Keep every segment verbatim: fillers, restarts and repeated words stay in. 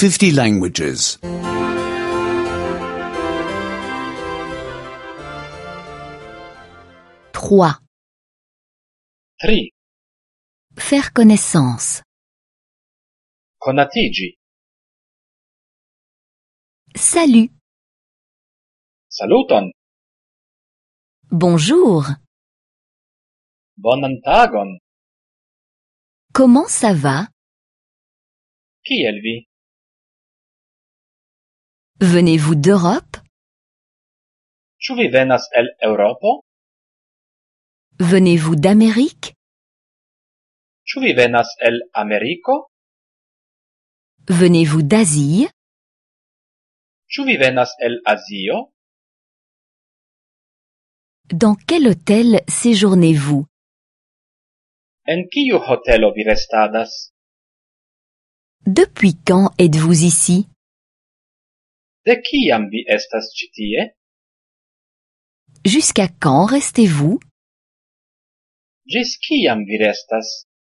fifty languages. trois. Tri. Faire connaissance. Konatigi. Salut. Saluton. Bonjour. Bonan tagon. Comment ça va? Kiel vi? Venez-vous d'Europe? Ĉu vi venas el Eŭropo? Venez-vous d'Amérique? Ĉu vi venas el Ameriko? Venez-vous d'Asie? Ĉu vi venas el Azio? Dans quel hôtel séjournez-vous? En kiu hotelo vi restadas? Depuis quand êtes-vous ici? De kiam vi estas ĉi tie? Jusqu'à quand restez-vous? Ĝis kiam vi restas?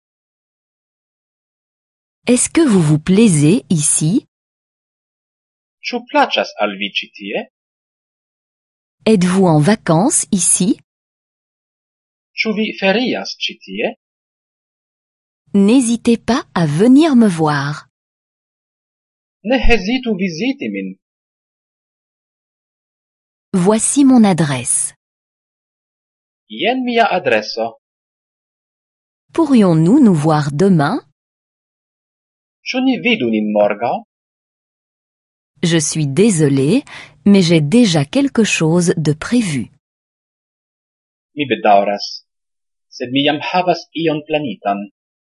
Est-ce que vous vous plaisez ici? Ĉu plaĉas al vi ĉi tie? Êtes-vous en vacances ici? Ĉu vi ferias ĉi tie? N'hésitez pas à venir me voir. Ne hezitu viziti min. Voici mon adresse. Jen mia adreso. Pourrions-nous nous voir demain? Ĉu ni vidu nin morgaŭ? Je suis désolée, mais j'ai déjà quelque chose de prévu. Mi bedaŭras, sed mi jam havas ion planitan.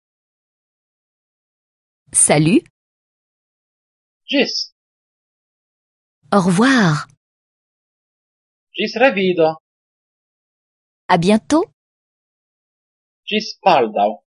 Salut. Ĝis. Au revoir. Ĝis revido. À bientôt. Ĝis baldaŭ.